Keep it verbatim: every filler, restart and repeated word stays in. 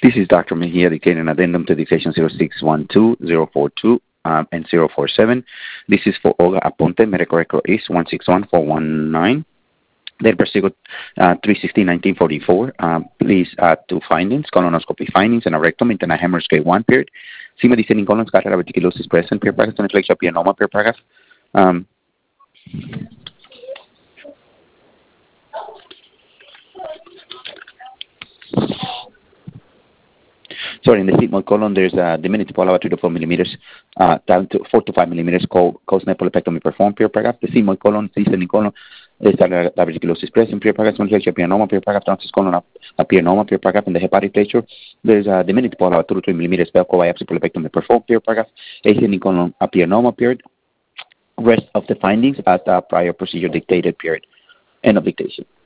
This is Doctor Mejia dedicating an addendum to dictation zero six one two zero four two um, and zero four seven. This is for Olga Aponte. Medical record is one six one four one nine. Then Persigo uh, three sixteen nineteen forty-four. Um, please add two findings, colonoscopy findings, and a rectum internal hemorrhage grade one period. Sigma descending colon, scatter reticulosis present, period paragraph, and inflection pianoma, period paragraph. Um, Sorry, in the sigmoid colon, there's a diminutive polyp three to four millimeters, uh, down to four to five millimeters, called cause nephrolepectomy performed, period paragraph. The sigmoid colon, descending colon, is diverticulosis present, period paragraph, inflection pianoma, period paragraph, transverse colon, a, a pianoma, period paragraph. In the hepatic pleasure, there's a diminutive polyp two to three millimeters, Velcro biopsy polypectomy performed, period paragraph. Ascending colon, a pianoma, period. Rest of the findings at the prior procedure dictated, period. End of dictation.